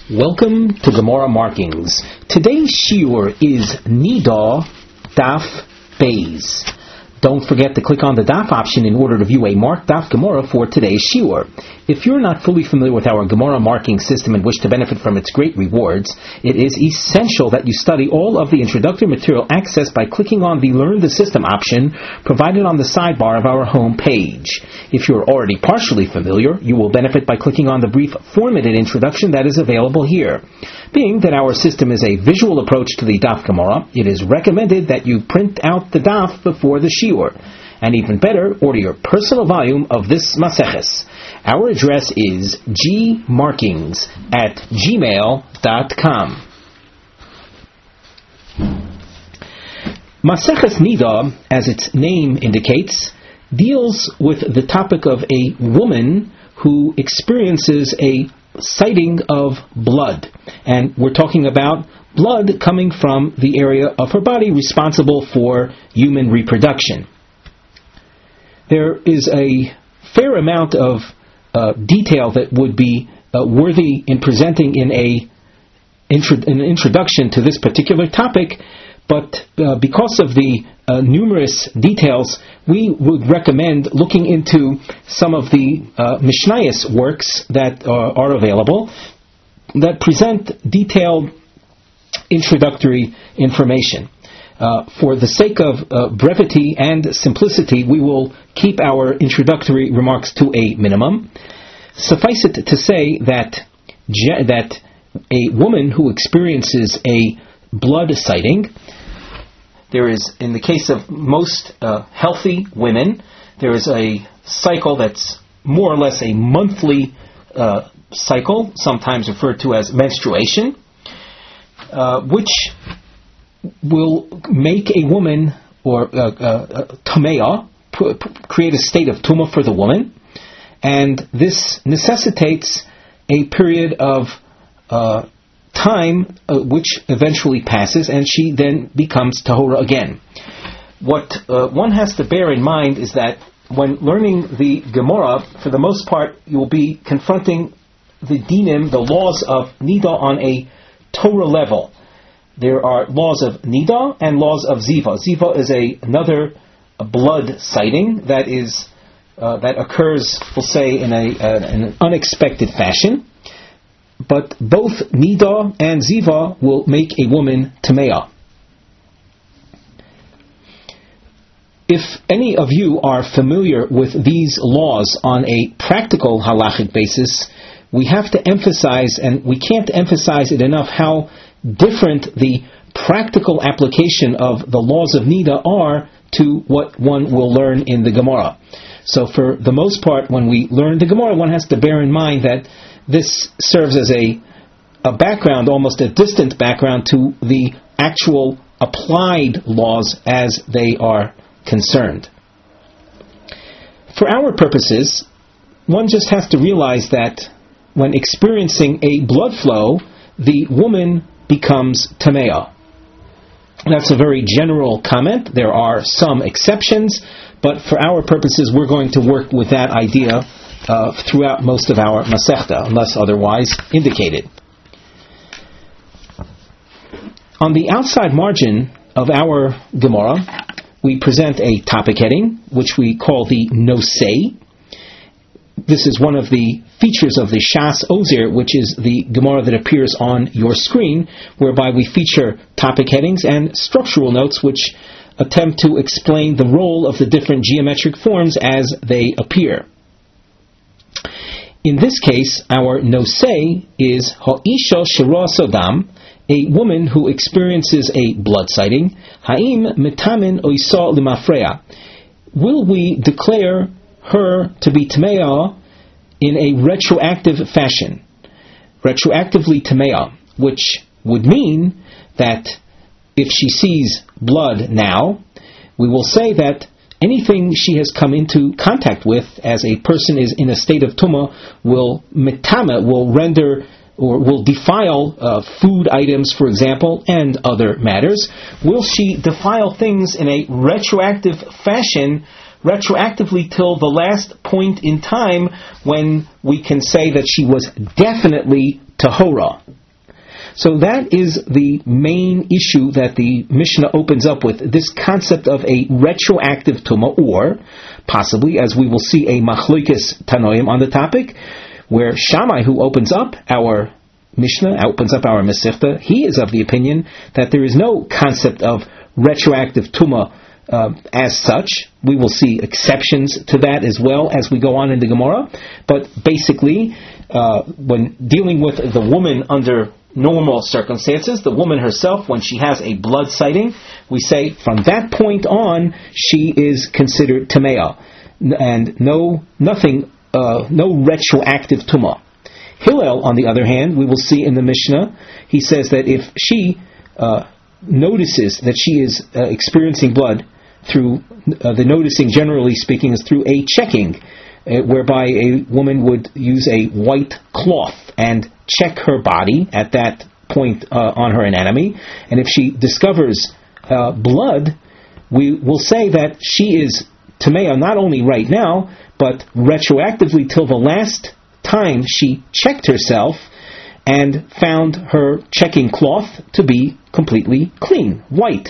Welcome to Gemara Markings. Today's shiur is Nida Daf Beis. Don't forget to click on the Daf option in order to view a marked Daf Gemara for today's shiur. If you're not fully familiar with our Gemara marking system and wish to benefit from its great rewards, it is essential that you study all of the introductory material accessed by clicking on the Learn the System option provided on the sidebar of our home page. If you're already partially familiar, you will benefit by clicking on the brief formatted introduction that is available here. Being that our system is a visual approach to the Daf Gemara, it is recommended that you print out the Daf before the shiur. And even better, order your personal volume of this Maseches. Our address is gmarkings@gmail.com. Maseches Nida, as its name indicates, deals with the topic of a woman who experiences a sighting of blood. And we're talking about blood coming from the area of her body responsible for human reproduction. There is a fair amount of detail that would be worthy in presenting in an introduction to this particular topic, but because of the numerous details, we would recommend looking into some of the Mishnayos works that are available that present detailed introductory information. For the sake of brevity and simplicity, we will keep our introductory remarks to a minimum. Suffice it to say that a woman who experiences a blood sighting, there is, in the case of most healthy women, there is a cycle that's more or less a monthly cycle, sometimes referred to as menstruation, which will make a woman, or tameah, create a state of tumah for the woman, and this necessitates a period of time which eventually passes, and she then becomes tahora again. What one has to bear in mind is that when learning the Gemara, for the most part, you will be confronting the dinim, the laws of Nida on a Torah level. There are laws of Nida and laws of Ziva. Ziva is another blood sighting that occurs, we'll say, in an unexpected fashion. But both Nida and Ziva will make a woman tameah. If any of you are familiar with these laws on a practical halachic basis, we have to emphasize, and we can't emphasize it enough, how different the practical application of the laws of Nida are to what one will learn in the Gemara. So for the most part, when we learn the Gemara, one has to bear in mind that this serves as a background, almost a distant background, to the actual applied laws as they are concerned. For our purposes, one just has to realize that when experiencing a blood flow, the woman becomes tameah. That's a very general comment. There are some exceptions, but for our purposes, we're going to work with that idea throughout most of our Masechta, unless otherwise indicated. On the outside margin of our Gemara, we present a topic heading, which we call the Nosei. This is one of the features of the Shas Ozer, which is the Gemara that appears on your screen, whereby we feature topic headings and structural notes which attempt to explain the role of the different geometric forms as they appear. In this case, our Nosei is Ha'isha Shira Sodam, a woman who experiences a blood sighting. Ha'im metamin oisa limafreya. Will we declare her to be tameah in a retroactive fashion? Retroactively tameah, which would mean that if she sees blood now, we will say that anything she has come into contact with as a person is in a state of tumah will render or will defile food items, for example, and other matters. Will she defile things in a retroactive fashion retroactively till the last point in time when we can say that she was definitely tahora. So that is the main issue that the Mishnah opens up with, this concept of a retroactive tumah, or possibly, as we will see, a machlokes tanoim on the topic, where Shammai, who opens up our Mishnah, opens up our Masechta, he is of the opinion that there is no concept of retroactive tumah as such. We will see exceptions to that as well as we go on in the Gemara, but basically, when dealing with the woman under normal circumstances, the woman herself, when she has a blood sighting, we say from that point on she is considered tamea, and no retroactive tumah. Hillel, on the other hand, we will see in the Mishnah, he says that if she notices that she is experiencing blood through the noticing, generally speaking, is through a checking, whereby a woman would use a white cloth and check her body at that point on her anatomy, and if she discovers blood, we will say that she is tamea not only right now, but retroactively till the last time she checked herself and found her checking cloth to be completely clean, white.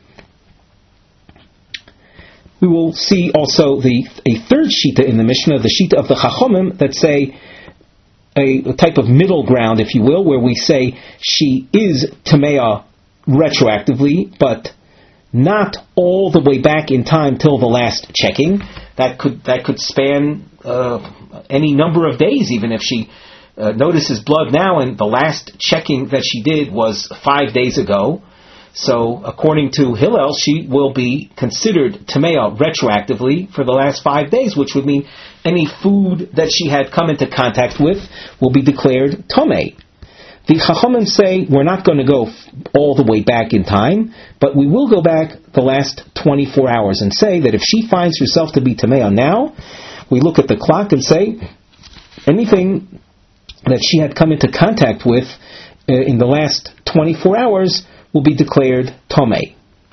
We will see also a third shita in the Mishnah, the shita of the Chachomim, that say a type of middle ground, if you will, where we say she is tamea retroactively, but not all the way back in time till the last checking. That could span any number of days, even if she notices blood now and the last checking that she did was 5 days ago. So, according to Hillel, she will be considered tamea retroactively for the last 5 days, which would mean any food that she had come into contact with will be declared tamei. The Chachamim say we're not going to go all the way back in time, but we will go back the last 24 hours and say that if she finds herself to be tamea now, we look at the clock and say anything that she had come into contact with in the last 24 hours will be declared tamei.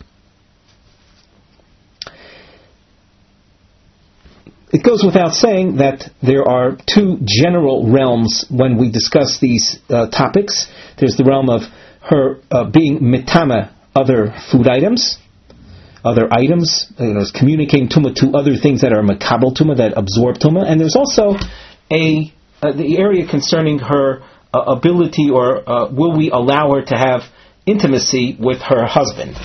It goes without saying that there are two general realms when we discuss these topics. There's the realm of her being mitama other food items, communicating tumah to other things that are makabel tumah, that absorb tumah, and there's also the area concerning her ability, or will we allow her to have intimacy with her husband.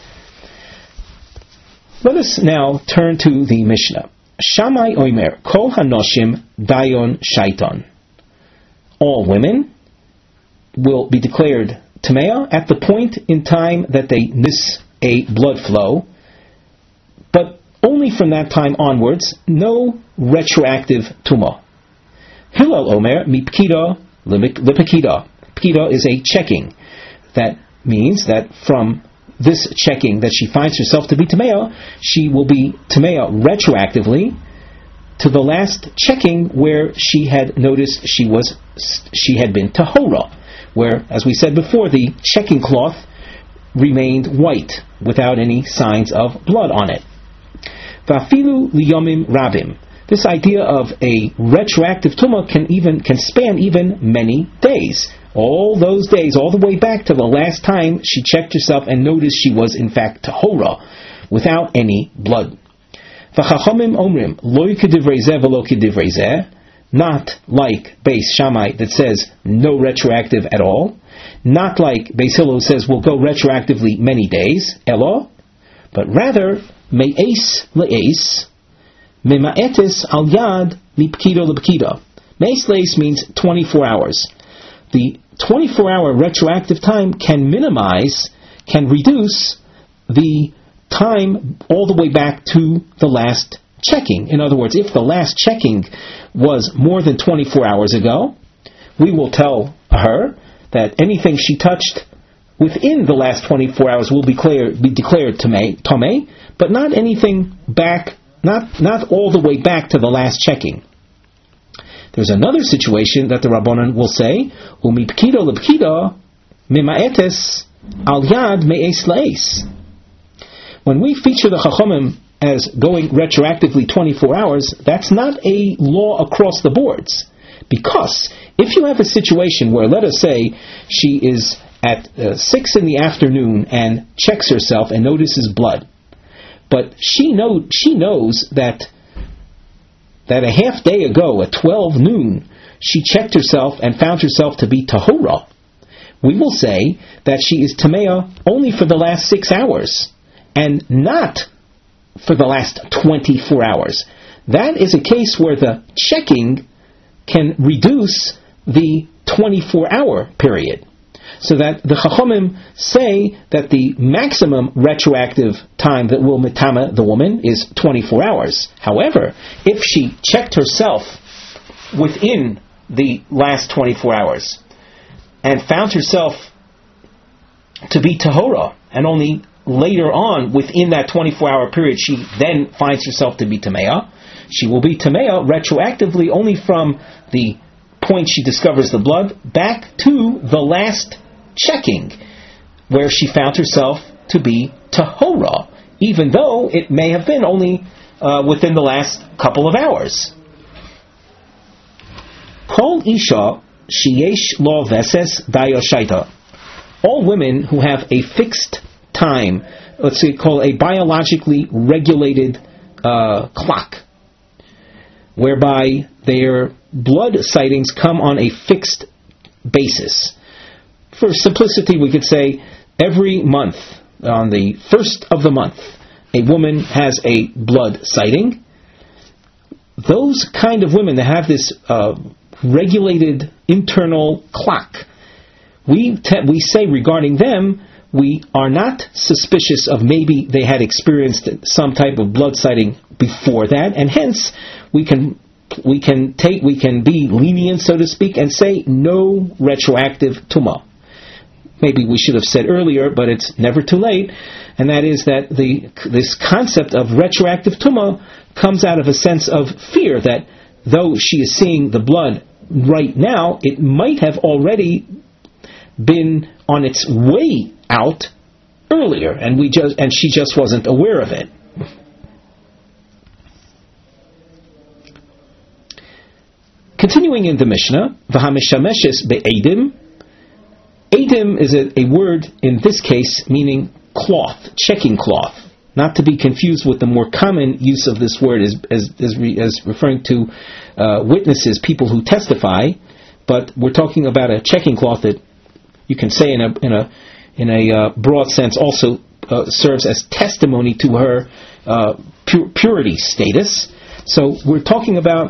Let us now turn to the Mishnah. Shammai oimer, kol hanoshim dayon shaiton. All women will be declared tamea at the point in time that they miss a blood flow, but only from that time onwards, no retroactive tumah. Hillel omer, mipkida lipakida. Pkida is a checking. That means that from this checking that she finds herself to be tamea, she will be tamea retroactively to the last checking where she had noticed she had been tahora, where, as we said before, the checking cloth remained white without any signs of blood on it. Vafilu liyomim rabim. This idea of a retroactive tumah can span even many days. All those days, all the way back to the last time she checked herself and noticed she was in fact tahora, without any blood. V'chachamim omrim, lo kedivrei zeh v'lo kedivrei zeh, not like Beis Shammai that says no retroactive at all, not like Beis Hillel says we'll go retroactively many days, elo, but rather me'es le'es, mema'etes al yad mipkido lepkido. Me'es le'es means 24 hours. The 24-hour retroactive time can reduce the time all the way back to the last checking. In other words, if the last checking was more than 24 hours ago, we will tell her that anything she touched within the last 24 hours will be declared tamei, but not anything back, not all the way back to the last checking. There's another situation that the Rabbanan will say, "Umipkido lepkido mima'etes al yad me'es la'es." When we feature the Chachomim as going retroactively 24 hours, that's not a law across the boards. Because if you have a situation where, let us say, she is at 6 in the afternoon and checks herself and notices blood, but she knows that a half day ago at 12 noon she checked herself and found herself to be tahora, we will say that she is tamea only for the last 6 hours and not for the last 24 hours. That is a case where the checking can reduce the 24-hour period. So that the Chachamim say that the maximum retroactive time that will metama the woman is 24 hours. However, if she checked herself within the last 24 hours and found herself to be tahora, and only later on within that 24-hour period she then finds herself to be tamea, she will be tamea retroactively only from the point she discovers the blood back to the last checking where she found herself to be tahora, even though it may have been only within the last couple of hours. Kol isha sheyesh lo veses dayoshaita. All women who have a fixed time, let's say call a biologically regulated clock, whereby their blood sightings come on a fixed basis. For simplicity, we could say every month, on the first of the month, a woman has a blood sighting. Those kind of women that have this regulated internal clock, we say regarding them, we are not suspicious of maybe they had experienced some type of blood sighting before that, and hence we can be lenient, so to speak, and say no retroactive tumah. Maybe we should have said earlier, but it's never too late, and that is that this concept of retroactive tumah comes out of a sense of fear that though she is seeing the blood right now, it might have already been on its way out earlier, and she just wasn't aware of it. Continuing in the Mishnah, v'hamishameshes be'edim. Edim is a word in this case meaning cloth, checking cloth, not to be confused with the more common use of this word as referring to witnesses, people who testify. But we're talking about a checking cloth that you can say in a broad sense also serves as testimony to her purity status. So we're talking about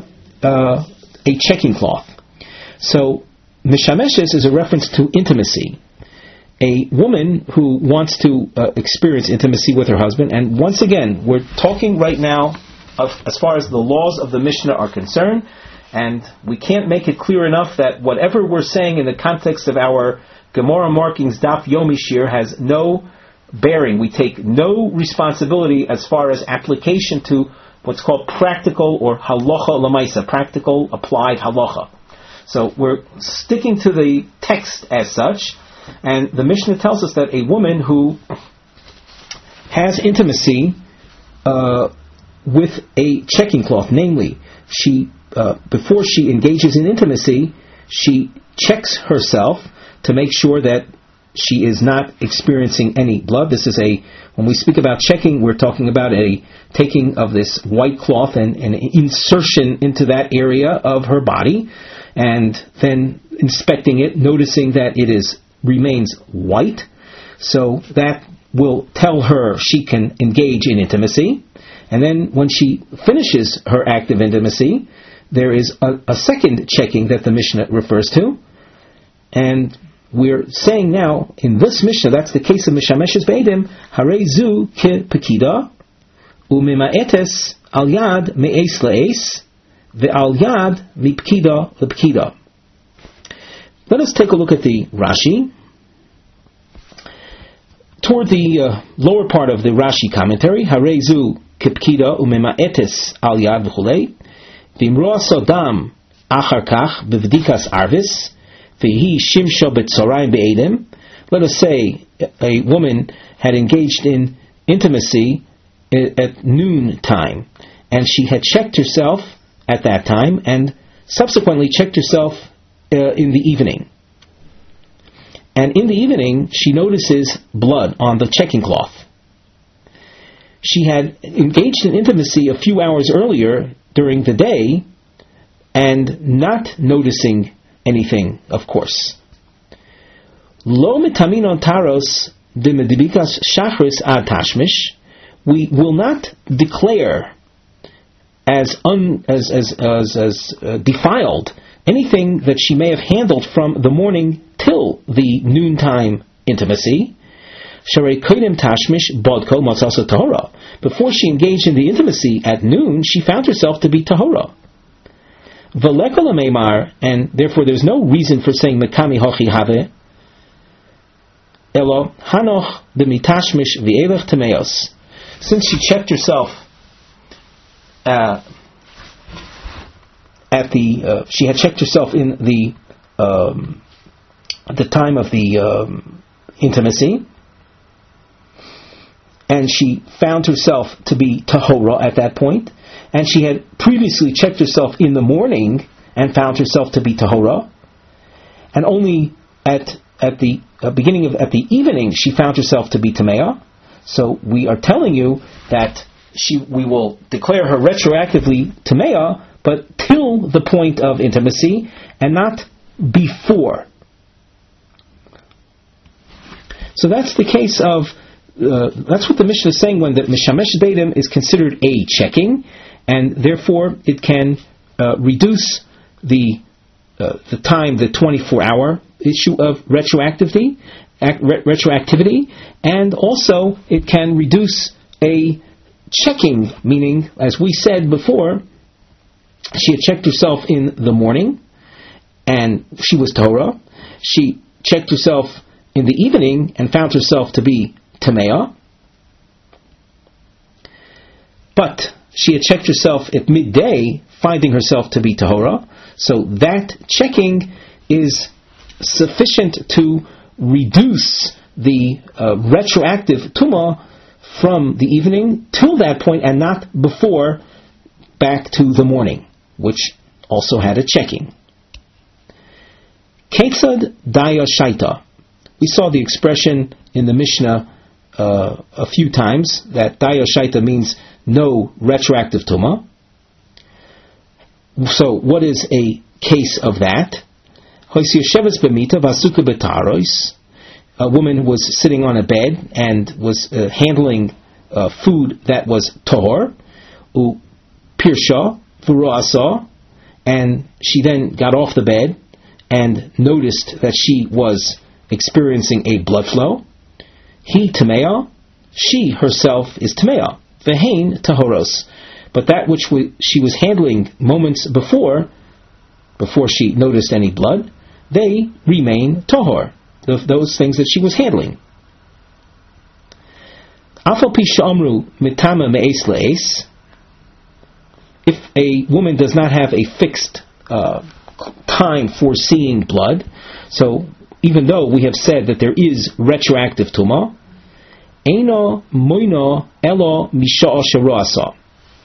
a checking cloth. So mishameshes is a reference to intimacy. A woman who wants to experience intimacy with her husband, and once again, we're talking right now of as far as the laws of the Mishnah are concerned, and we can't make it clear enough that whatever we're saying in the context of our Gemara markings Daf Yomi Shir has no bearing. We take no responsibility as far as application to what's called practical or halacha lamaisa, practical applied halacha. So we're sticking to the text as such, and the Mishnah tells us that a woman who has intimacy with a checking cloth, namely, she before she engages in intimacy, she checks herself to make sure that she is not experiencing any blood. This is when we speak about checking, we're talking about a taking of this white cloth and an insertion into that area of her body, and then inspecting it, noticing that it remains white. So that will tell her she can engage in intimacy. And then when she finishes her act of intimacy, there is a second checking that the Mishnah refers to. And we're saying now, in this Mishnah, that's the case of Mishameshes Be'edim, Harei zu ke pekida, u'mima'etes al yad me'es le'es, ve'al yad mipkida le'pkida. Let us take a look at the Rashi. Toward the lower part of the Rashi commentary, Harei zu ke pekida u'mima'etes al yad v'chulei, v'imroa sodam achar kach b'vdikas arvis, let us say a woman had engaged in intimacy at noon time, and she had checked herself at that time, and subsequently checked herself in the evening. And in the evening, she notices blood on the checking cloth. She had engaged in intimacy a few hours earlier during the day, and not noticing anything, of course. Lo mitamin on taros de medibikas shachris ad tashmish. We will not declare as defiled anything that she may have handled from the morning till the noontime intimacy. Sharei kodim tashmish bodko matzasa tahora. Before she engaged in the intimacy at noon, she found herself to be tahora. V'lekol meimar, and therefore there's no reason for saying mekami hochi have. Elo hanoch b'mitashmish v'elech tameos. Since she checked herself she had checked herself in the time of the intimacy, and she found herself to be tahora at that point, and she had previously checked herself in the morning and found herself to be tahora, and only at the beginning at the evening she found herself to be tamea. So we are telling you that we will declare her retroactively tamea, but till the point of intimacy and not before. So that's the case of that's what the Mishnah is saying when the mishamesh bedim is considered a checking, and therefore it can reduce the time, the 24-hour issue of retroactivity, and also it can reduce a checking, meaning, as we said before, she had checked herself in the morning and she was tahora. She checked herself in the evening and found herself to be tamea. But she had checked herself at midday, finding herself to be tahora. So that checking is sufficient to reduce the retroactive tumah from the evening till that point, and not before, back to the morning, which also had a checking. Ketzad daya shaita. We saw the expression in the Mishnah a few times that daya shaita means no retroactive tumah. So what is a case of that? A woman was sitting on a bed and was handling food that was tahor, pirsha v'ro'asa, and she then got off the bed and noticed that she was experiencing a blood flow. He tamea, she herself is tamea. Vehein tahoros, but that which she was handling moments before she noticed any blood, they remain tahor. Those things that she was handling. Afal pi sh'amru mitama me'es le'es. If a woman does not have a fixed time for seeing blood, so even though we have said that there is retroactive tumah, eino moino elo misha'a shero'asa.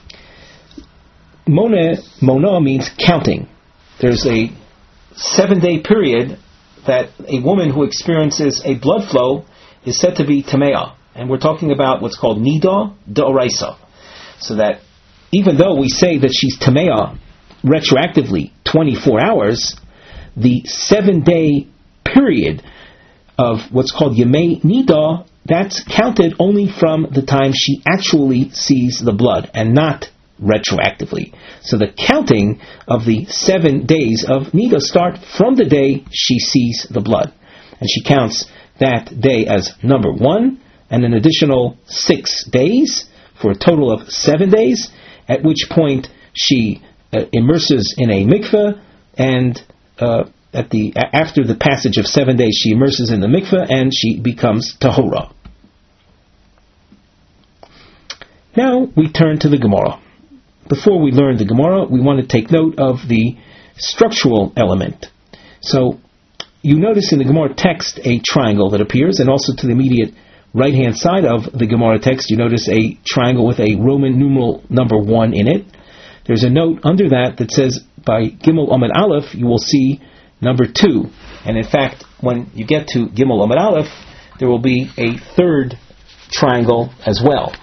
Mona means counting. There's a 7-day period that a woman who experiences a blood flow is said to be tamea. And we're talking about what's called nida d'oraisa. So that even though we say that she's tamea retroactively 24 hours, the 7-day period of what's called yemei nida, that's counted only from the time she actually sees the blood and not retroactively. So the counting of the 7 days of nida start from the day she sees the blood, and she counts that day as number 1 and an additional 6 days for a total of 7 days, at which point she immerses in a mikveh, and after the passage of 7 days she immerses in the mikveh and she becomes tahora. Now we turn to the Gemara. Before we learn the Gemara, we want to take note of the structural element. So, you notice in the Gemara text a triangle that appears, and also to the immediate right-hand side of the Gemara text, you notice a triangle with a Roman numeral number 1 in it. There's a note under that that says, by Gimel Amud Aleph, you will see number 2. And in fact, when you get to Gimel Amud Aleph, there will be a third triangle as well.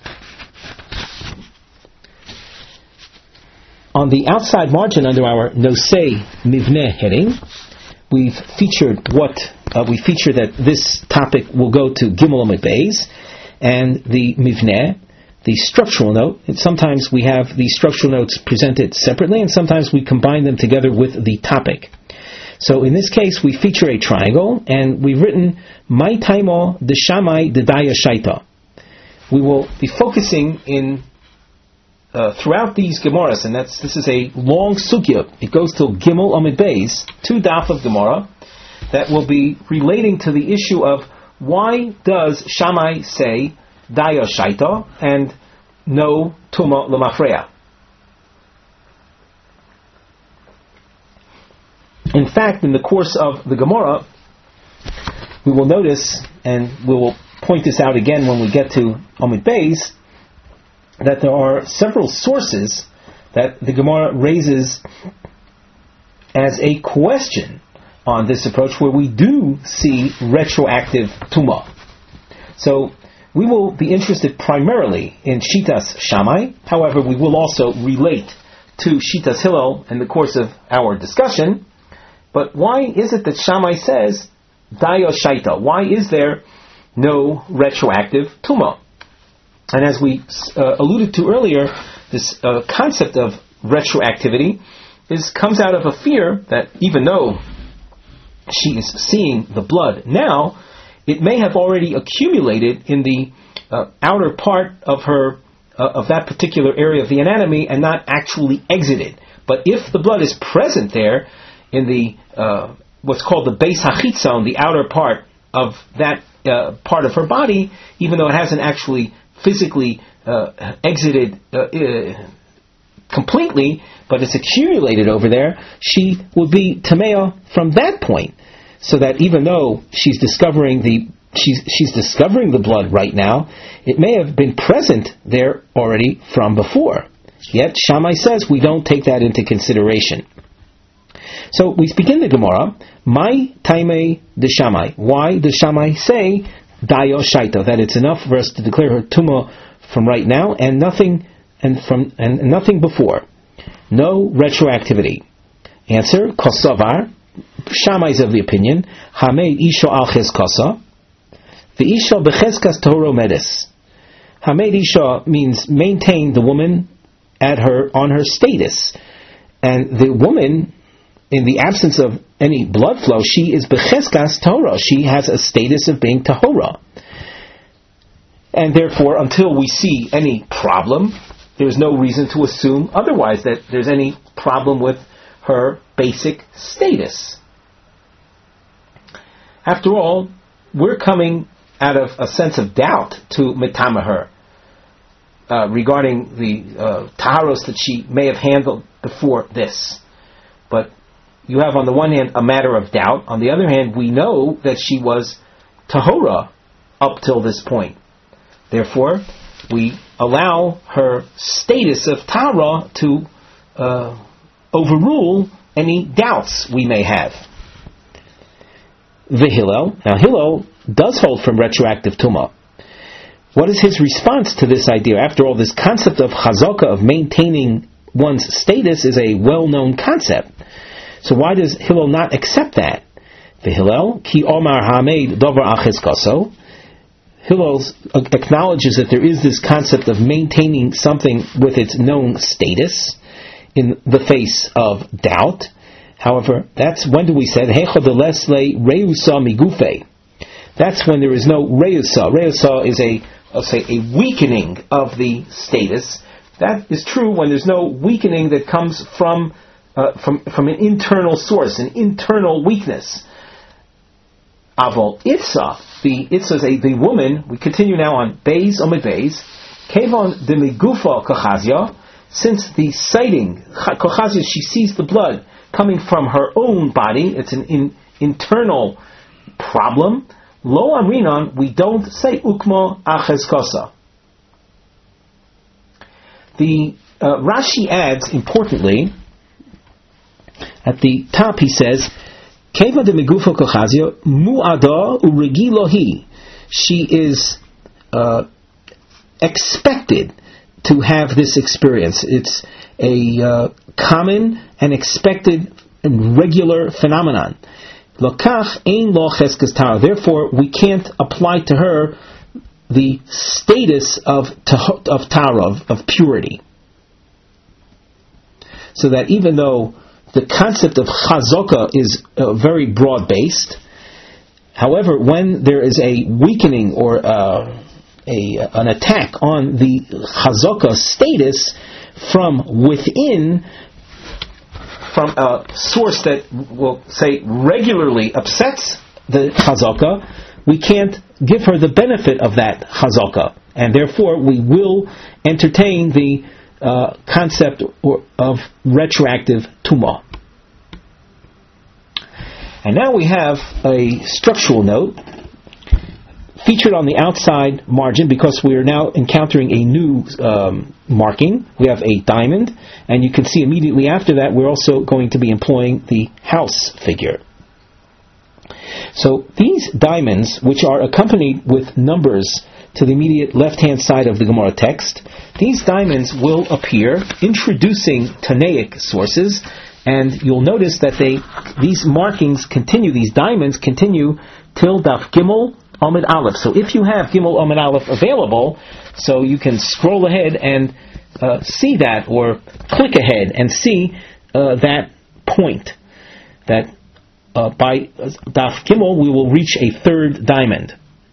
On the outside margin under our Nosei Mivneh heading, we feature that this topic will go to Gimel Amud Beis, and the Mivneh, the structural note. And sometimes we have the structural notes presented separately, and sometimes we combine them together with the topic. So in this case, we feature a triangle, and we've written Mai Taimo de Shamai de Daya Shaita. We will be focusing in throughout these Gemaras, and this is a long sugya. It goes till Gimel Amud Beis, 2 daf of Gemara, that will be relating to the issue of why does Shammai say Daya Shaita and no Tuma L'Mafreya. In fact, in the course of the Gemara, we will notice, and we will point this out again when we get to Amud Beis, that there are several sources that the Gemara raises as a question on this approach where we do see retroactive Tumah. So we will be interested primarily in Shitas Shammai. However, we will also relate to Shitas Hillel in the course of our discussion. But why is it that Shammai says Daya Shaita? Why is there no retroactive Tumah? And as we alluded to earlier, this concept of retroactivity comes out of a fear that even though she is seeing the blood now, it may have already accumulated in the outer part of her of that particular area of the anatomy and not actually exited. But if the blood is present there in the what's called the Beis Hachitzon, the outer part of that part of her body, even though it hasn't actually physically exited completely, but it's accumulated over there, she would be tamea from that point. So that even though she's discovering the blood right now, it may have been present there already from before. Yet Shammai says we don't take that into consideration. So we begin the Gemara. Mai taimei de Shammai. Why does Shammai say Dayo Shaita, that it's enough for us to declare her tumah from right now and nothing before? No retroactivity. Answer: Kosavar. Shammai is of the opinion Hamei Isha al Cheskasa, the Isha becheskas Toro Medis. Hamei Isha means maintain the woman on her status, and the woman, in the absence of any blood flow, she is becheskas Torah. She has a status of being tahora. And therefore, until we see any problem, there's no reason to assume otherwise, that there's any problem with her basic status. After all, we're coming out of a sense of doubt to metama her regarding the taharos that she may have handled before this. But you have on the one hand a matter of doubt, on the other hand we know that she was tahora up till this point. Therefore, we allow her status of tahara to overrule any doubts we may have. The Hillel. Now Hillel does hold from retroactive tumah. What is his response to this idea? After all, this concept of chazaka, of maintaining one's status, is a well-known concept. So why does Hillel not accept that? The Hillel, ki omar hamed dover achizkaso. Hillel acknowledges that there is this concept of maintaining something with its known status in the face of doubt. However, that's when do we say hechadelesle reusa migufe? That's when there is no reusa. Reusa is a weakening of the status. That is true when there's no weakening that comes from an internal source, an internal weakness. Avol itza, the woman. We continue now on Beis Amud Beis. Kevon de migufa kochazia. Since the sighting, kochazia, she sees the blood coming from her own body. It's an internal problem. Lo amrinon, we don't say ukmo achezkosa. The Rashi adds, importantly, at the top he says, Keva de megufo kochazio mu'ada uregilohi. She is expected to have this experience. It's a common and expected and regular phenomenon. Lokach ein lo cheskes tara. Therefore, we can't apply to her the status of tara, of purity. So that even though the concept of chazaka is very broad-based, however, when there is a weakening or an attack on the chazaka status from within, from a source that will say regularly upsets the chazaka, we can't give her the benefit of that chazaka, and therefore we will entertain the concept of retroactive tumah. And now we have a structural note featured on the outside margin, because we are now encountering a new marking. We have a diamond, and you can see immediately after that we're also going to be employing the house figure. So these diamonds, which are accompanied with numbers to the immediate left-hand side of the Gemara text, these diamonds will appear introducing Tanaic sources, and you'll notice that these markings continue, these diamonds continue till Daf Gimel Amud Aleph. So if you have Gimel Amud Aleph available, so you can scroll ahead and see that, or click ahead and see that point, that by Daf Gimel we will reach a third diamond.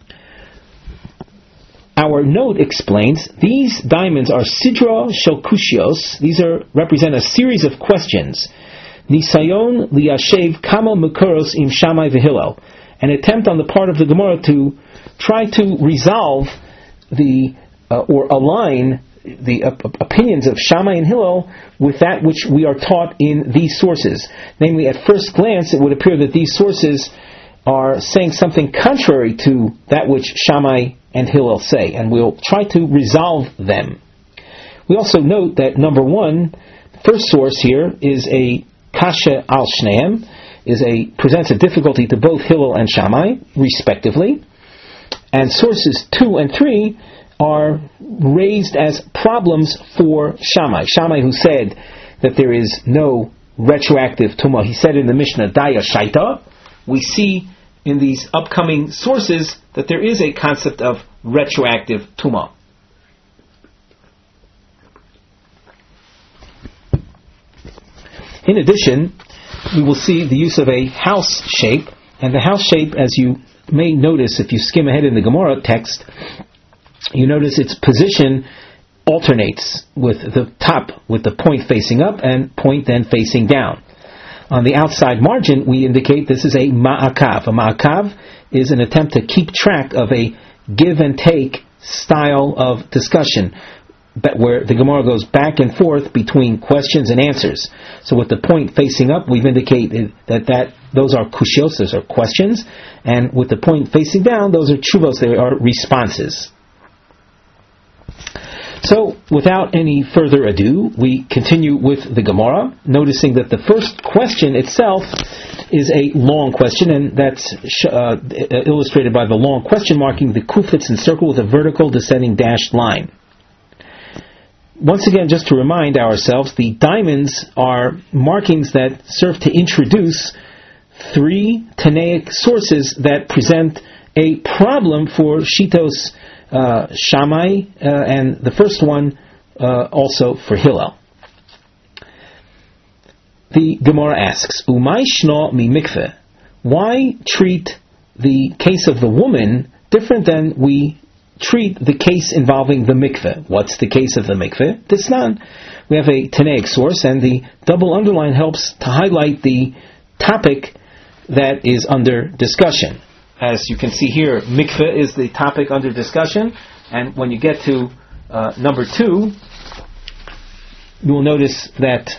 Our note explains these diamonds are Sidra Shel Kushios. These represent a series of questions. Nisayon liyashev kama mukuros im Shammai v'Hillel. An attempt on the part of the Gemara to try to resolve or align the opinions of Shammai and Hillel with that which we are taught in these sources. Namely, at first glance, it would appear that these sources are saying something contrary to that which Shammai and Hillel say, and we'll try to resolve them. We also note that number one, first source here is a kasha al shneim, presents a difficulty to both Hillel and Shammai, respectively, and sources 2 and 3 are raised as problems for Shammai. Shammai, who said that there is no retroactive tumah, he said in the Mishnah, Daya Shaita. We see in these upcoming sources that there is a concept of retroactive tumah. In addition, we will see the use of a house shape, and the house shape, as you may notice if you skim ahead in the Gemara text, you notice its position alternates with the top, with the point facing up and point then facing down. On the outside margin, we indicate this is a ma'akav. A ma'akav is an attempt to keep track of a give and take style of discussion, but where the Gemara goes back and forth between questions and answers. So with the point facing up, we've indicated that those are kushios, those are questions, and with the point facing down, those are tshuvos, they are responses. So, without any further ado, we continue with the Gemara, noticing that the first question itself is a long question, and that's illustrated by the long question marking, the kufitz encircled with a vertical descending dashed line. Once again, just to remind ourselves, the diamonds are markings that serve to introduce 3 Tanaic sources that present a problem for Shitos Shammai, and the first one also for Hillel. The Gemara asks, Umay shno mi mikveh? Why treat the case of the woman different than we treat the case involving the mikveh? What's the case of the mikveh? Disnan. We have a Tanaic source, and the double underline helps to highlight the topic that is under discussion. As you can see here, mikveh is the topic under discussion, and when you get to number 2, you will notice that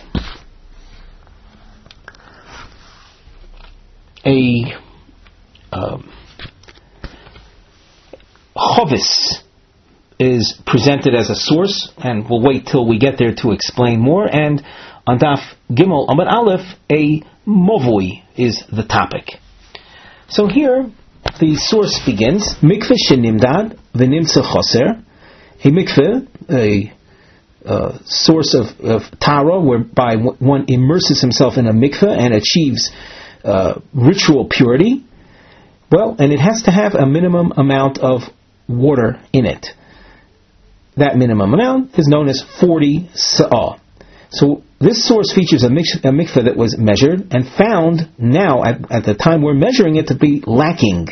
Chovis is presented as a source, and we'll wait till we get there to explain more. And on Daf Gimel Amud Aleph, a Movui is the topic. So here, the source begins, Mikveh Shenimdad V'Nimtza Choser, a mikveh, a source of tara, whereby one immerses himself in a mikveh and achieves ritual purity. Well, and it has to have a minimum amount of water in it. That minimum amount is known as 40 sa'ah. So this source features a mikveh that was measured and found now, at the time we're measuring it, to be lacking.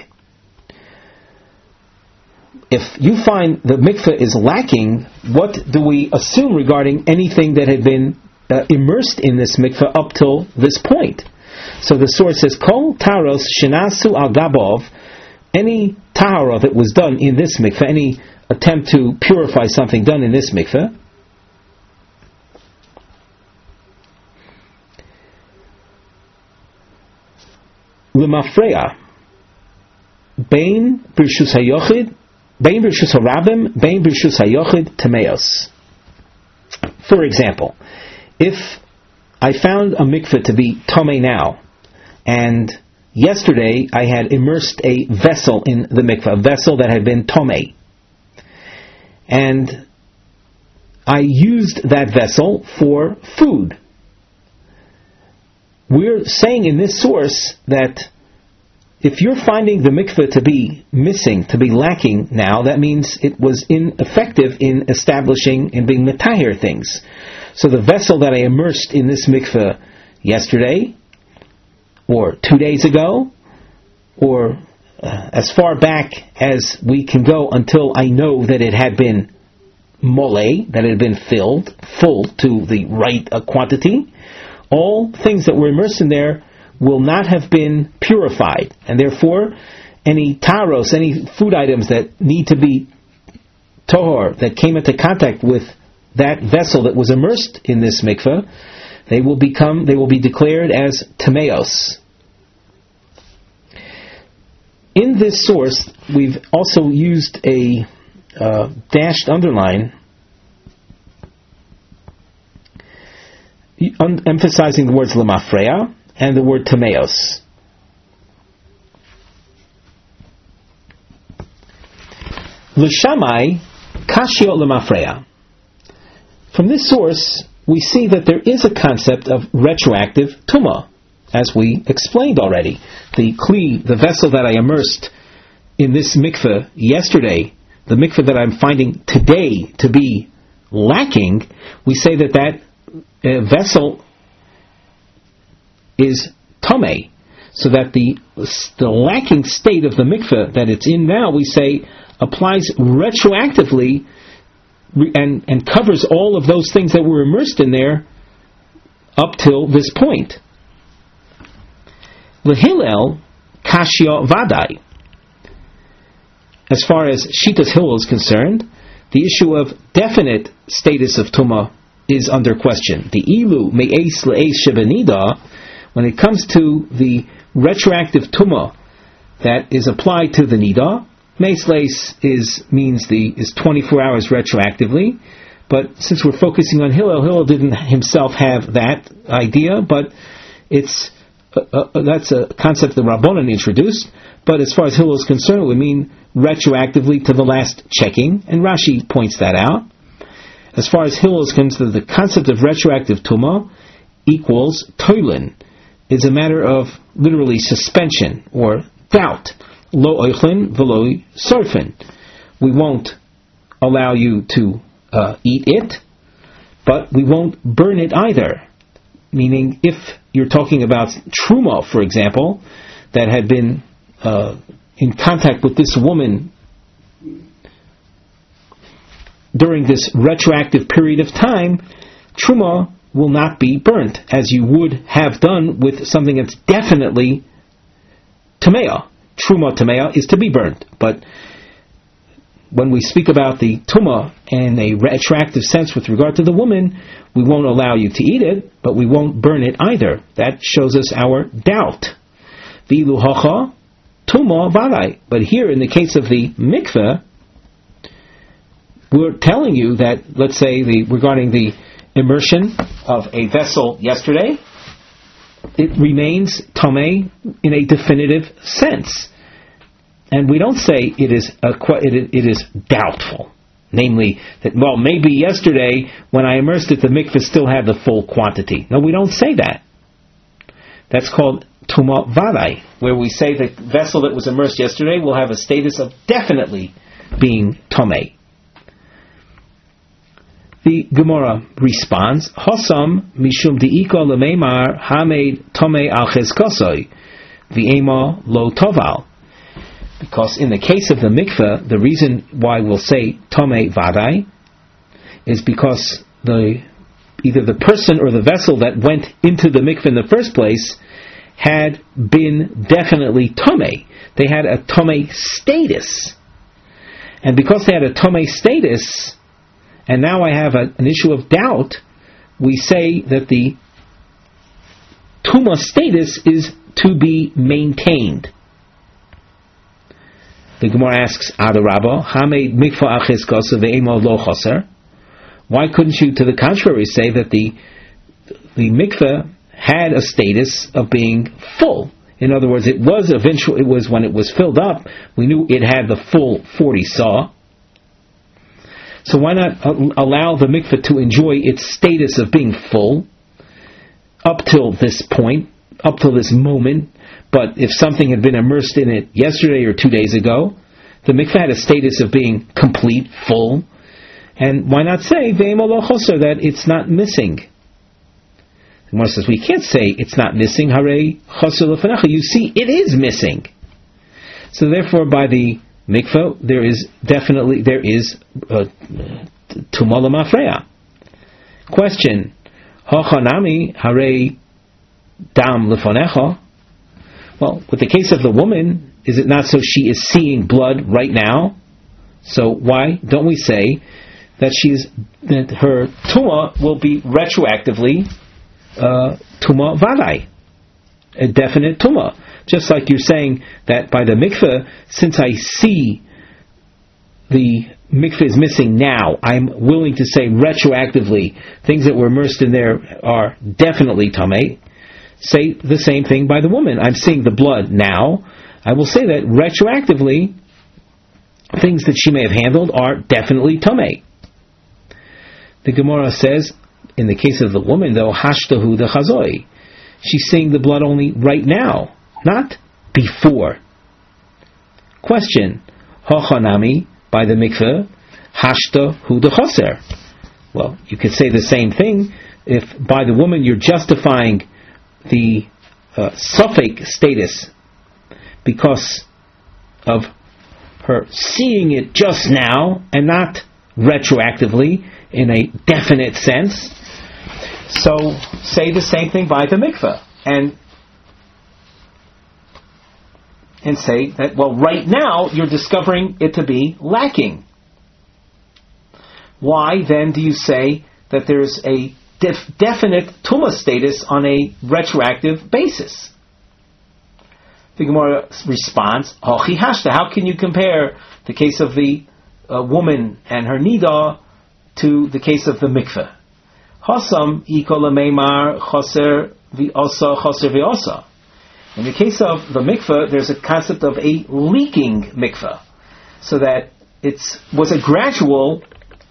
If you find the mikveh is lacking, what do we assume regarding anything that had been immersed in this mikveh up till this point? So the source says, Kol taros shenasu al gabov, any tahara that was done in this mikveh, any attempt to purify something done in this mikveh, l'mafreya, bein birshus hayochid, bein birshus harabim, bein birshus hayochid tameos. For example, if I found a mikveh to be tomei now, and yesterday I had immersed a vessel in the mikveh, a vessel that had been tomei, and I used that vessel for food. We're saying in this source that if you're finding the mikveh to be missing, to be lacking now, that means it was ineffective in establishing and being metaher things. So the vessel that I immersed in this mikveh yesterday, or 2 days ago, or as far back as we can go until I know that it had been mole, that it had been filled, full to the right quantity, all things that were immersed in there will not have been purified, and therefore any taros, any food items that need to be tohor, that came into contact with that vessel that was immersed in this mikveh, they will be declared as tameos. In this source, we've also used a dashed underline, emphasizing the words lemafreya and the word tameos. L'shamai kashio lemafreya. From this source, we see that there is a concept of retroactive tumah, as we explained already. The kli, the vessel that I immersed in this mikveh yesterday, the mikveh that I'm finding today to be lacking, we say that vessel is tomei, so that the lacking state of the mikveh that it's in now, we say, applies retroactively and covers all of those things that were immersed in there up till this point. L'Hillel kashya vadai. As far as Shitas Hillel is concerned, the issue of definite status of tumah is under question. The ilu me'es le'es shebenida, when it comes to the retroactive tumah that is applied to the nida, me'es le'es is 24 hours retroactively, but since we're focusing on Hillel didn't himself have that idea, but that's a concept that Rabbanan introduced, but as far as Hillel is concerned, it would mean retroactively to the last checking, and Rashi points that out. As far as Hillel is concerned, the concept of retroactive tumah equals toilin. It's a matter of literally suspension or doubt. Lo oichlin v'lo sarfin. We won't allow you to eat it, but we won't burn it either. Meaning, if you're talking about truma, for example, that had been in contact with this woman during this retroactive period of time, truma will not be burnt, as you would have done with something that's definitely tamea. Truma tamea is to be burnt, but when we speak about the tumah in a retroactive sense with regard to the woman, we won't allow you to eat it, but we won't burn it either. That shows us our doubt. V'ilu hacha tumah valai. But here, in the case of the mikveh, we're telling you that, let's say, regarding the immersion of a vessel yesterday, it remains tamei in a definitive sense. And we don't say it is doubtful. Namely, that, well, maybe yesterday when I immersed it, the mikveh still had the full quantity. No, we don't say that. That's called tuma vadai, where we say the vessel that was immersed yesterday will have a status of definitely being tamei. The Gemara responds, Hosam mishum di'iko lemeimar hamed tamei al cheskosoi v'ema lo toval. Because in the case of the mikveh, the reason why we'll say tamei vadai is because either the person or the vessel that went into the mikveh in the first place had been definitely tamei. They had a tamei status. And because they had a tamei status, and now I have an issue of doubt, we say that the tuma status is to be maintained. The Gemara asks, Adarabba, Hamed mikvah achizkasa ve'emo lo chaser. Why couldn't you, to the contrary, say that the mikveh had a status of being full? In other words, it was when it was filled up, we knew it had the full 40 saw. So why not allow the mikveh to enjoy its status of being full up till this point, up till this moment? But if something had been immersed in it yesterday or 2 days ago, the mikveh had a status of being complete, full. And why not say ve'ema lo choser, that it's not missing? The Gemara says we can't say it's not missing. Harei choser lefanecha. You see, it is missing. So therefore, by the mikveh, there is tuma lemafreya. Question: Hachanami harei dam lefanecha. Well, with the case of the woman, is it not so she is seeing blood right now? So why don't we say that her tuma will be retroactively tuma vadai, a definite tuma? Just like you're saying that by the mikveh, since I see the mikveh is missing now, I'm willing to say retroactively things that were immersed in there are definitely tamei. Say the same thing by the woman. I'm seeing the blood now. I will say that retroactively, things that she may have handled are definitely tamei. The Gemara says, in the case of the woman, though, hashtahu the chazoi, she's seeing the blood only right now, not before. Question: Hochanami by the mikveh, hashtahu the choser. Well, you could say the same thing if by the woman you're justifying the suffix status because of her seeing it just now and not retroactively in a definite sense. So say the same thing by the mikveh and say that, well, right now you're discovering it to be lacking. Why then do you say that there's a definite tuma status on a retroactive basis? The Gemara responds, Hochi hashta, how can you compare the case of the woman and her nida to the case of the mikveh? Hasam ikola meimar choser v'osa. In the case of the mikveh, there's a concept of a leaking mikveh, so that it was a gradual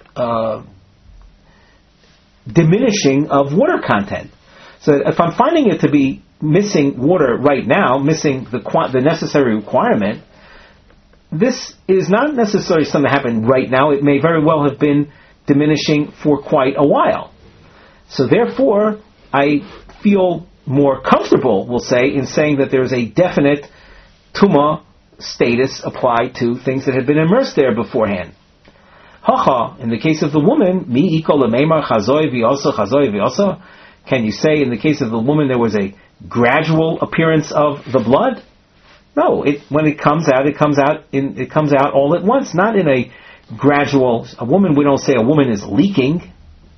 diminishing of water content. So if I'm finding it to be missing water right now, missing the necessary requirement, this is not necessarily something that happened right now. It may very well have been diminishing for quite a while. So therefore, I feel more comfortable, we'll say, in saying that there is a definite tuma status applied to things that had been immersed there beforehand. Hacha, in the case of the woman, mi iko lemeimar chazoi v'osa. Can you say in the case of the woman there was a gradual appearance of the blood? No, when it comes out all at once, not in a gradual. A woman, we don't say a woman is leaking.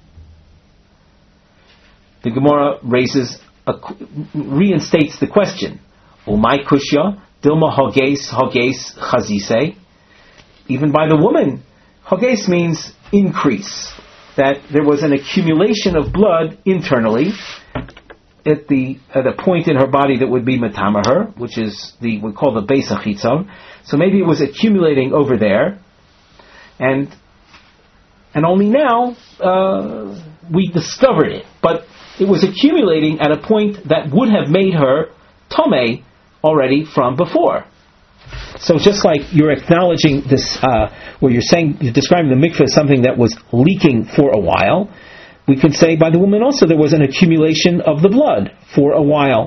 The Gemara reinstates the question. Umay kushya dilma hoges chazise. Even by the woman, Hages means increase, that there was an accumulation of blood internally at a point in her body that would be metama her, which is we call the beis hachitzon. So maybe it was accumulating over there, and only now we discovered it. But it was accumulating at a point that would have made her tomei already from before. So just like you're acknowledging this, where you're describing the mikveh as something that was leaking for a while, we could say by the woman also there was an accumulation of the blood for a while.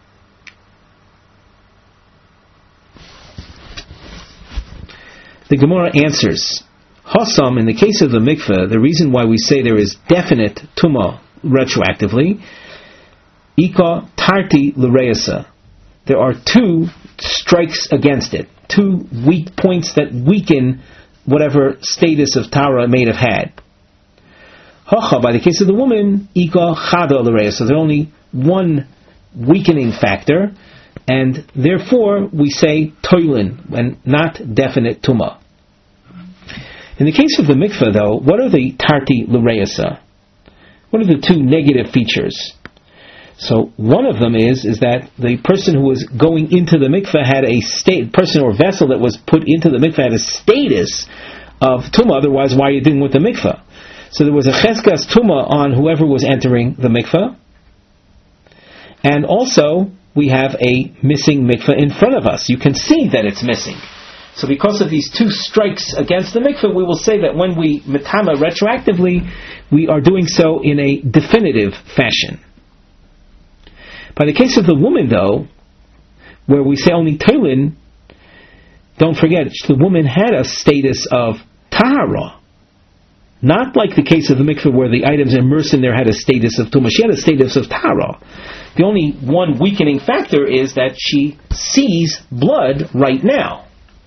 The Gemara answers, Hasam, in the case of the mikveh, the reason why we say there is definite tumah retroactively, Ika tarti l'reisa. There are two strikes against it, two weak points that weaken whatever status of Tara it may have had. Hacha, by the case of the woman, Ika chada l'reisa. So there's only one weakening factor, and therefore we say toilin, and not definite tumah. In the case of the mikveh, though, what are the tarti l'reisa? What are the two negative features? So one of them is that the person who was going into the mikveh had a person or vessel that was put into the mikveh had a status of tumah. Otherwise, why are you dealing with the mikveh? So there was a cheskas tumah on whoever was entering the mikveh, and also we have a missing mikveh in front of us. You can see that it's missing. So because of these two strikes against the mikveh, we will say that when we metama retroactively, we are doing so in a definitive fashion. By the case of the woman, though, where we say only toilin, don't forget, the woman had a status of tahara. Not like the case of the mikveh where the items immersed in there had a status of tumah. She had a status of tahara. The only one weakening factor is that she sees blood right now.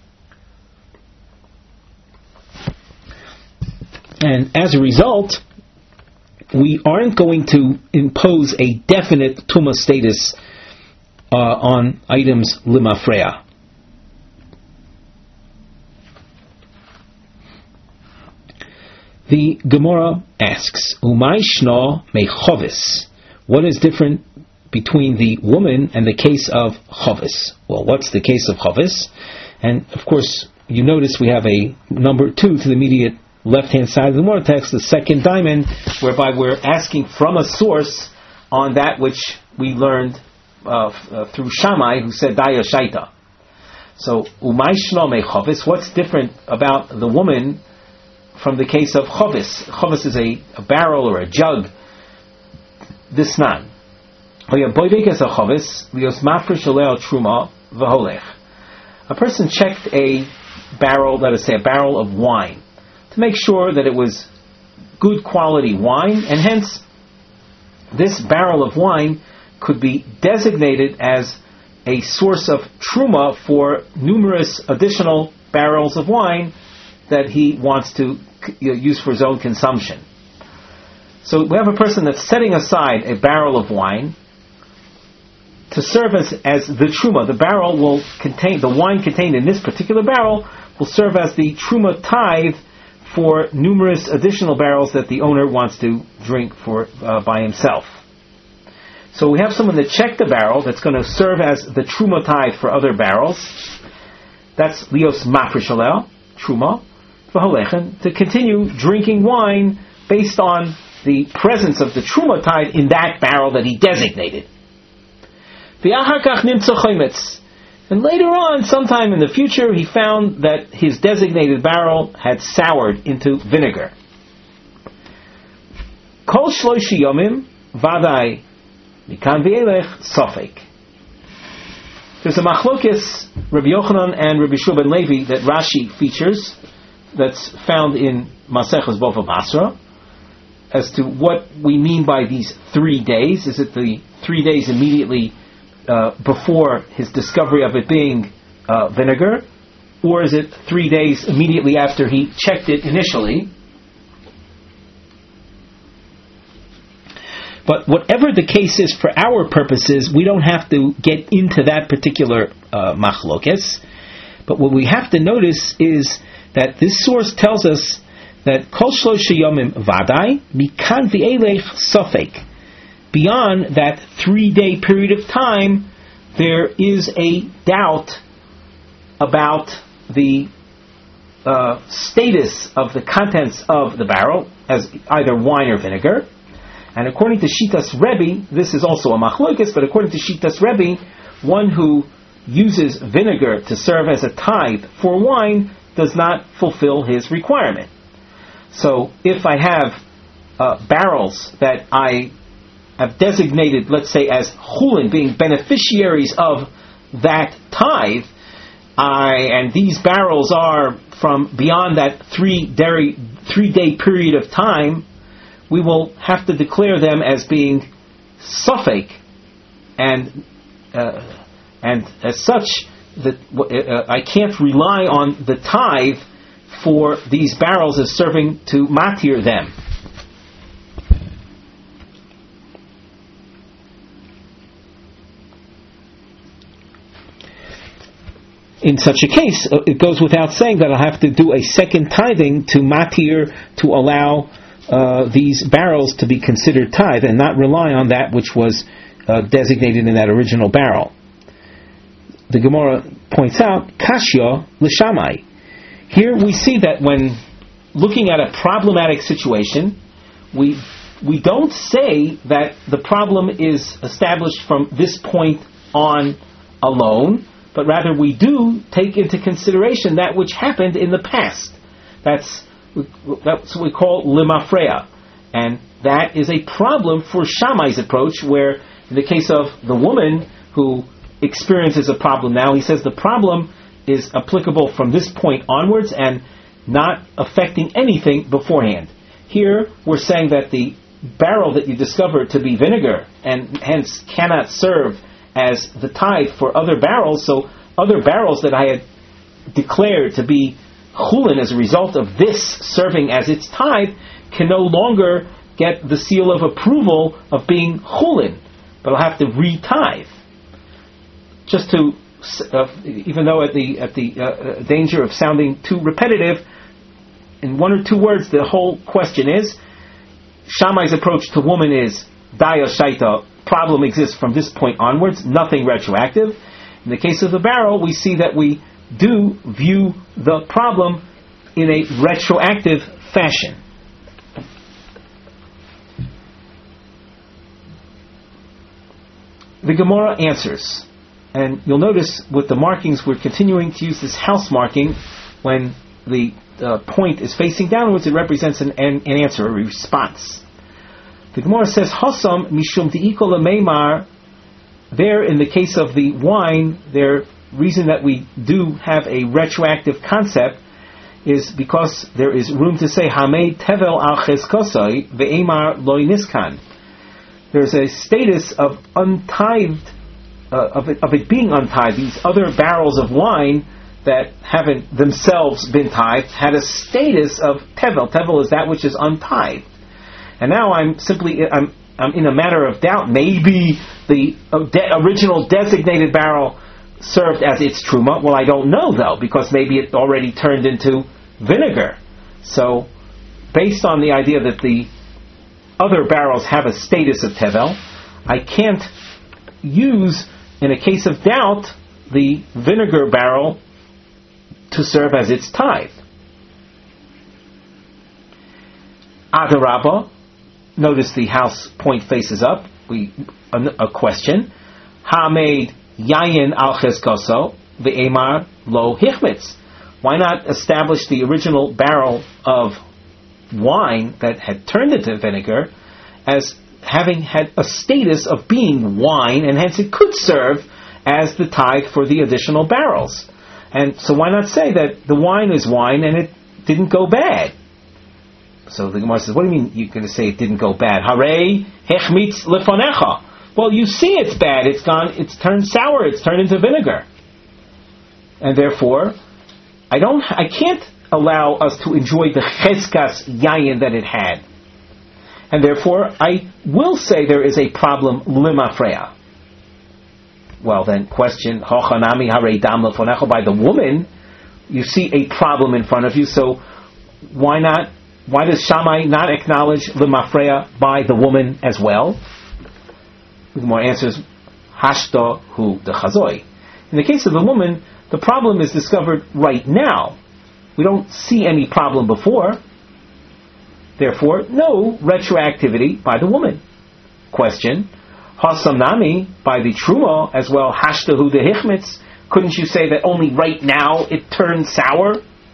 And as a result, we aren't going to impose a definite tumah status on items limafreya. The Gemara asks, Umay shna mechovis. What is different between the woman and the case of chovis? Well, what's the case of chovis? And of course, you notice we have a number 2 to the immediate left-hand side of the Gemara text, the second diamond, whereby we're asking from a source on that which we learned through Shammai, who said Daya Shaita. So, Umay shna mechovis. What's different about the woman from the case of chovis? Chovis is a barrel or a jug. Disnan. A person checked a barrel, let us say a barrel of wine, to make sure that it was good quality wine, and hence this barrel of wine could be designated as a source of truma for numerous additional barrels of wine that he wants to use for his own consumption. So we have a person that's setting aside a barrel of wine to serve as the truma. The barrel will contain, the wine contained in this particular barrel will serve as the truma tithe for numerous additional barrels that the owner wants to drink for by himself. So we have someone that checked the barrel that's going to serve as the truma tithe for other barrels. That's lios mafresh alel, truma, v'holechen, to continue drinking wine based on the presence of the truma tithe in that barrel that he designated. And later on, sometime in the future, he found that his designated barrel had soured into vinegar. Kol shloishi yomim vadai mikan v'elech sofek. There's a machlokes, Rabbi Yochanan and Rabbi Shua ben Levi, that Rashi features, that's found in Maseches Bava Basra, as to what we mean by these 3 days. Is it the 3 days immediately before his discovery of it being vinegar, or is it 3 days immediately after he checked it initially? But whatever the case is for our purposes, we don't have to get into that particular machlokes. But what we have to notice is that this source tells us that Kol Shlosha Yomim Vadai Mikan V'Elech Sofek. Beyond that 3-day period of time, there is a doubt about the status of the contents of the barrel as either wine or vinegar. And according to Shitas Rebbe, this is also a machlokes, but according to Shitas Rebbe, one who uses vinegar to serve as a tithe for wine does not fulfill his requirement. So if I have barrels that I have designated, let's say, as chulin, being beneficiaries of that tithe, and these barrels are from beyond that 3-day period of time, we will have to declare them as being sofek, and as such, that I can't rely on the tithe for these barrels as serving to matir them. In such a case, it goes without saying that I'll have to do a second tithing to matir, to allow these barrels to be considered tithe and not rely on that which was designated in that original barrel. The Gemara points out, Kashya l'shamai. Here we see that when looking at a problematic situation, we don't say that the problem is established from this point on alone, but rather we do take into consideration that which happened in the past. That's what we call limafreya. And that is a problem for Shammai's approach, where in the case of the woman who experiences a problem now, he says the problem is applicable from this point onwards and not affecting anything beforehand. Here we're saying that the barrel that you discovered to be vinegar and hence cannot serve as the tithe for other barrels, so other barrels that I had declared to be chulin as a result of this serving as its tithe can no longer get the seal of approval of being chulin, but I'll have to re-tithe. Just to, even though at the danger of sounding too repetitive, in one or two words, the whole question is, Shammai's approach to woman is, Daya Shaita, problem exists from this point onwards, nothing retroactive. In the case of the barrel, we see that we do view the problem in a retroactive fashion. The Gemara answers, and you'll notice with the markings we're continuing to use this house marking. When the point is facing downwards, it represents an answer, a response. The Gemara says, Hasam mishum di'iko lemeimar. There, in the case of the wine, the reason that we do have a retroactive concept is because there is room to say Hamei tevel al cheskosai ve'emar loy niskan. There's a status of untithed, of it being untithed. These other barrels of wine that haven't themselves been tithed had a status of tevel. Tevel is that which is untithed. And now I'm in a matter of doubt. Maybe the original designated barrel served as its truma. Well, I don't know though, because maybe it already turned into vinegar. So, based on the idea that the other barrels have a status of tevel, I can't use, in a case of doubt, the vinegar barrel to serve as its tithe. Adarabba, notice the house point faces up. A question. Hamed yayin al chezkoso ve'emar lo hichmitz. Why not establish the original barrel of wine that had turned into vinegar as having had a status of being wine, and hence it could serve as the tithe for the additional barrels? And so why not say that the wine is wine and it didn't go bad? So the Gemara says, what do you mean you're going to say it didn't go bad? Harei hechmitz lefonecha. Well, you see it's bad. It's turned sour. It's turned into vinegar. And therefore, I can't allow us to enjoy the cheskas yayin that it had. And therefore, I will say there is a problem limafreya. Well then, question, hochanami harei dam lefonecha, by the woman you see a problem in front of you, so why not? Why does Shammai not acknowledge L'mafreya by the woman as well? The Gemara answers, Hashta hu dechazoi. In the case of the woman, the problem is discovered right now. We don't see any problem before. Therefore, no retroactivity by the woman. Question, Hasam nami, by the Truma as well, Hashta hu dehichmitz. Couldn't you say that only right now it turned sour?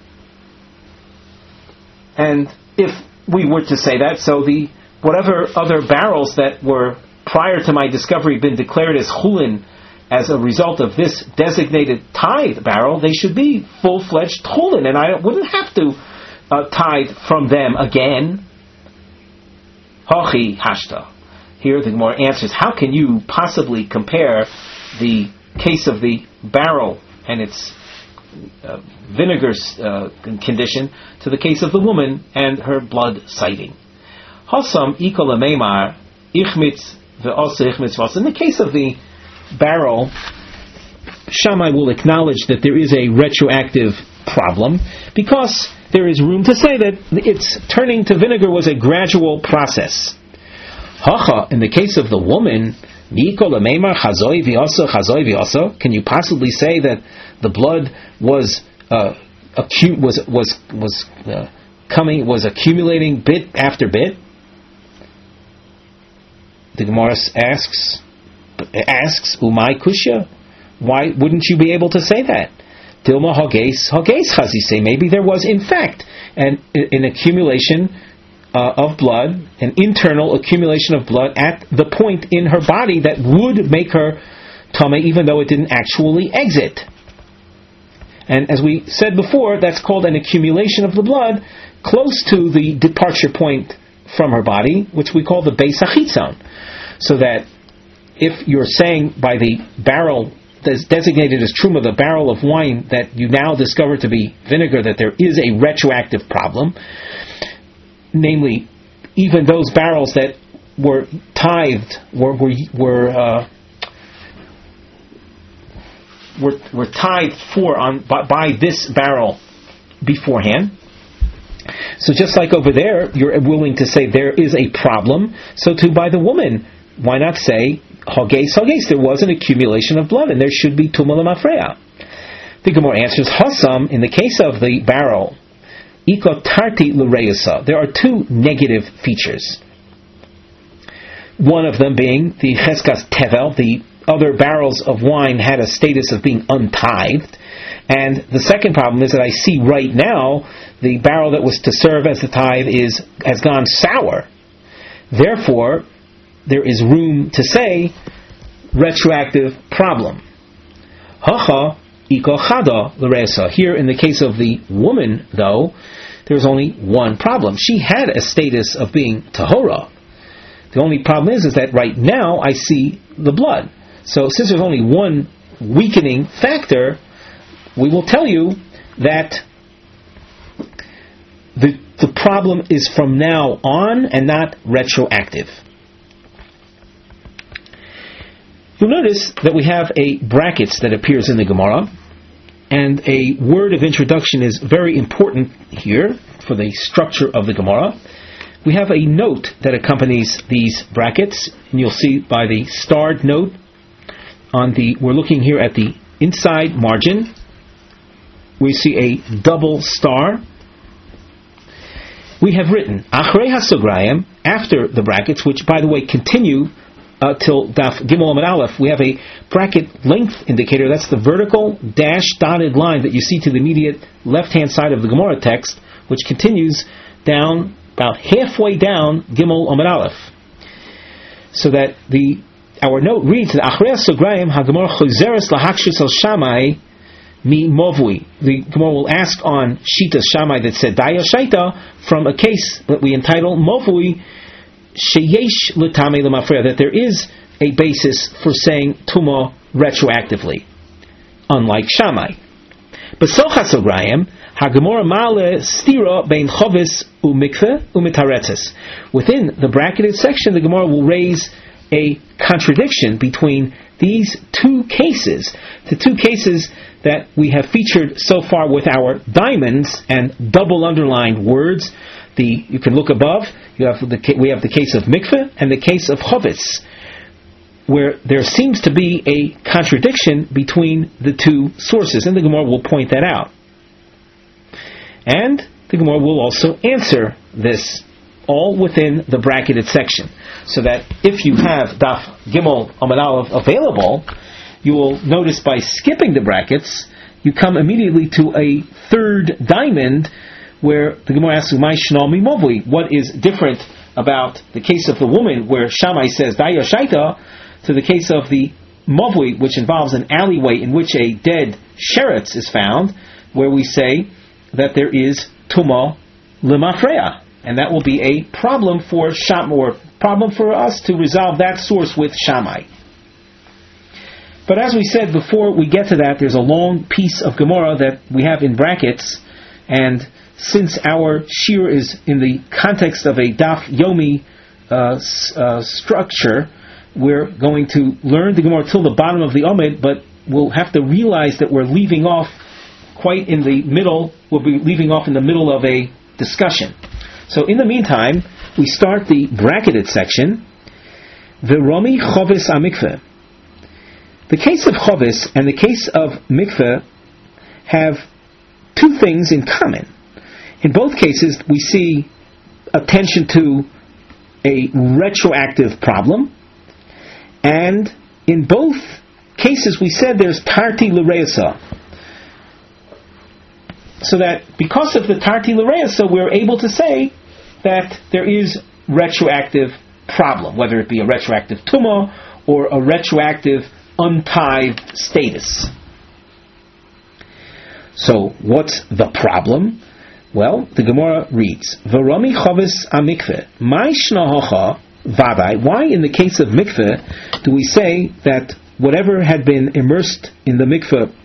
And if we were to say that, so the whatever other barrels that were prior to my discovery been declared as chulin as a result of this designated tithe barrel, they should be full-fledged chulin, and I wouldn't have to tithe from them again. Hachi hashta. Here the Gemara answers, how can you possibly compare the case of the barrel and its vinegar condition to the case of the woman and her blood sighting? Hasam ikol meimar ichmitz ve'osa ichmitz v'osa. In the case of the barrel, Shammai will acknowledge that there is a retroactive problem because there is room to say that its turning to vinegar was a gradual process. Hacha, in the case of the woman, can you possibly say that the blood was accumulating bit after bit? The Gemara asks, Umay Kushya, why wouldn't you be able to say that? Dilma Hages Chazise, maybe there was in fact an accumulation of blood, an internal accumulation of blood at the point in her body that would make her tameh, even though it didn't actually exit. And as we said before, that's called an accumulation of the blood close to the departure point from her body, which we call the Beis HaChitzon. So that if you're saying by the barrel that's designated as truma, the barrel of wine that you now discover to be vinegar, that there is a retroactive problem, namely, even those barrels that were tithed were tithed for by this barrel beforehand. So just like over there, you're willing to say there is a problem, so too by the woman. Why not say Hages? There was an accumulation of blood, and there should be Tumah L'mafreya. The Gemara answers, Hasam, in the case of the barrel, Ikotarti L'reusa, there are two negative features. One of them being the Cheskas Tevel, the other barrels of wine had a status of being untithed. And the second problem is that I see right now the barrel that was to serve as the tithe has gone sour. Therefore, there is room to say retroactive problem. Hacha iko chada l'reisa. Here, in the case of the woman, though, there's only one problem. She had a status of being tahora. The only problem is that right now I see the blood. So since there's only one weakening factor, we will tell you that the problem is from now on and not retroactive. You'll notice that we have a brackets that appears in the Gemara, and a word of introduction is very important here for the structure of the Gemara. We have a note that accompanies these brackets, and you'll see by the starred note we're looking here at the inside margin. We see a double star. We have written Achrei HaSograyim, after the brackets, which by the way continue till Daf Gimel Amud Aleph. We have a bracket length indicator. That's the vertical dash dotted line that you see to the immediate left-hand side of the Gemara text, which continues down about halfway down Gimel Amud Aleph. So that our note reads that Achrei HaSograyim HaGemara Chozeres Lahakshus Al Shammai Mi Movui. The Gemara will ask on Shitas Shammai that said Daya Shaita from a case that we entitle Movui Sheyesh L'Tamei L'Mafreya, that there is a basis for saying Tumah retroactively, unlike Shammai. B'soch HaSograyim HaGemara Ma'ale Stira Bein Chovis U'Mikveh U'Mitaretzes. Within the bracketed section, the Gemara will raise a contradiction between these two cases, the two cases that we have featured so far with our diamonds and double underlined words. You can look above. We have the case of mikveh and the case of chovetz, where there seems to be a contradiction between the two sources, and the Gemara will point that out. And the Gemara will also answer this, all within the bracketed section, so that if you have Daf Gimel Amud Aleph available, you will notice by skipping the brackets, you come immediately to a third diamond, where the Gemara asks, what is different about the case of the woman, where Shammai says, Daya Shaita, to the case of the Mavui, which involves an alleyway in which a dead sheretz is found, where we say that there is Tumah Lemafreya. And that will be a problem for problem for us to resolve that source with Shammai. But as we said before we get to that, there's a long piece of Gemara that we have in brackets, and since our shir is in the context of a Daf Yomi structure, we're going to learn the Gemara till the bottom of the Omid, but we'll have to realize that we're leaving off quite in the middle. We'll be leaving off in the middle of a discussion. So in the meantime, we start the bracketed section. V'romi choves amikveh. The case of choves and the case of mikveh have two things in common. In both cases, we see attention to a retroactive problem, and in both cases we said there's tarti l'reisa. So that because of the tarti l'reisa, we're able to say that there is retroactive problem, whether it be a retroactive tumah or a retroactive untithed status. So what's the problem? Well, the Gemara reads, V'rami choves amikveh, mai shnahocha vadai. Why in the case of mikveh do we say that whatever had been immersed in the mikveh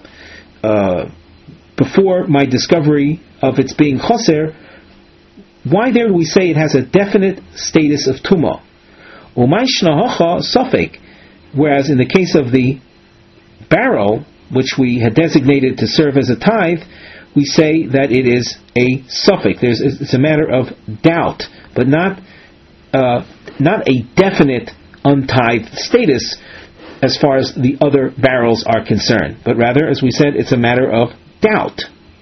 before my discovery of its being choser, why there do we say it has a definite status of tumah? Umay shnahocha sofek, whereas in the case of the barrel, which we had designated to serve as a tithe, we say that it is a suffix. It's a matter of doubt, but not a definite untithed status as far as the other barrels are concerned, but rather, as we said, it's a matter of doubt.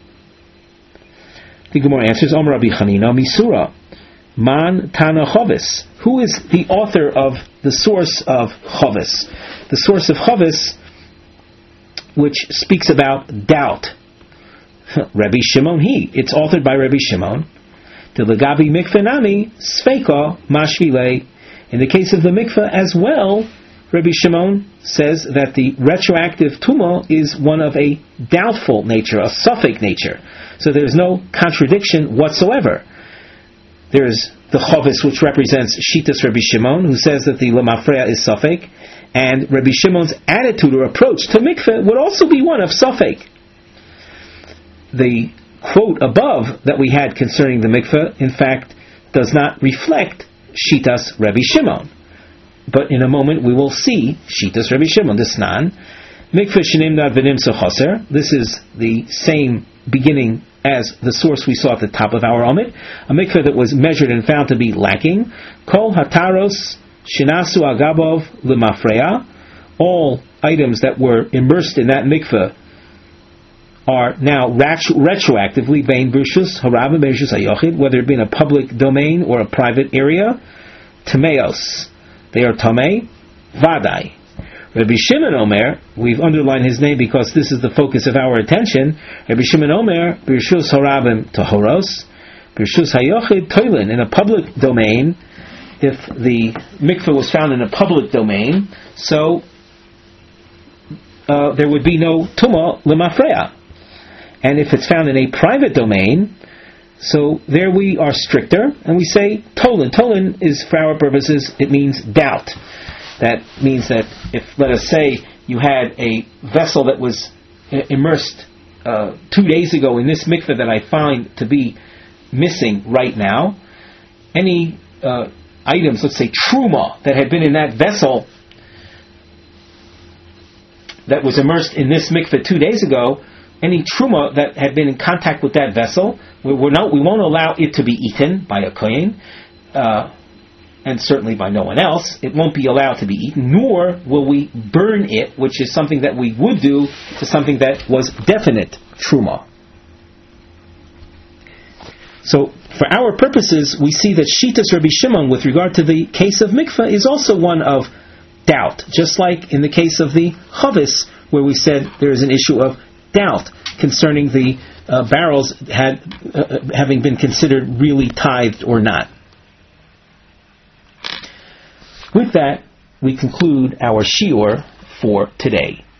The Gemara answers, Om Rabbi Chanina Misura, Man Tana Choves. Who is the author of the source of Choves? The source of Choves, which speaks about doubt. Rabbi Shimon it's authored by Rabbi Shimon. The Legabi Mikveh Nami Sveika Mashvile. In the case of the mikveh as well, Rabbi Shimon says that the retroactive tumah is one of a doubtful nature, a suffix nature. So there's no contradiction whatsoever. There's the Choves, which represents Shitas Rabbi Shimon, who says that the Lemafreya is suffix, and Rabbi Shimon's attitude or approach to mikveh would also be one of suffix. The quote above that we had concerning the mikveh, in fact, does not reflect Shitas Rabbi Shimon. But in a moment we will see Shitas Rabbi Shimon, the Snan. Mikveh shenimnad v'nimsa choser. This is the same beginning as the source we saw at the top of our Omid. A mikveh that was measured and found to be lacking. Kol hataros shinasu agabov l'mafreya. All items that were immersed in that mikveh are now retroactively bein b'rshus harab and b'rshus hayochid, whether it be in a public domain or a private area. Tameos, they are tamei vadai. Rabbi Shimon Omer, we've underlined his name because this is the focus of our attention. Rabbi Shimon Omer, b'rshus harabim tahoros, b'rshus hayochid toilin. In a public domain, if the mikveh was found in a public domain, so there would be no tumah lemafreya. And if it's found in a private domain, so there we are stricter, and we say tolin. Tolin is, for our purposes, it means doubt. That means that if, let us say, you had a vessel that was immersed 2 days ago in this mikveh that I find to be missing right now, any items, let's say truma, that had been in that vessel that was immersed in this mikveh 2 days ago, any truma that had been in contact with that vessel, we won't allow it to be eaten by a kohen, and certainly by no one else. It won't be allowed to be eaten, nor will we burn it, which is something that we would do to something that was definite truma. So, for our purposes, we see that Shitas Rabbi Shimon with regard to the case of mikveh is also one of doubt, just like in the case of the chavis, where we said there is an issue of doubt concerning the barrels having been considered really tithed or not. With that, we conclude our shiur for today.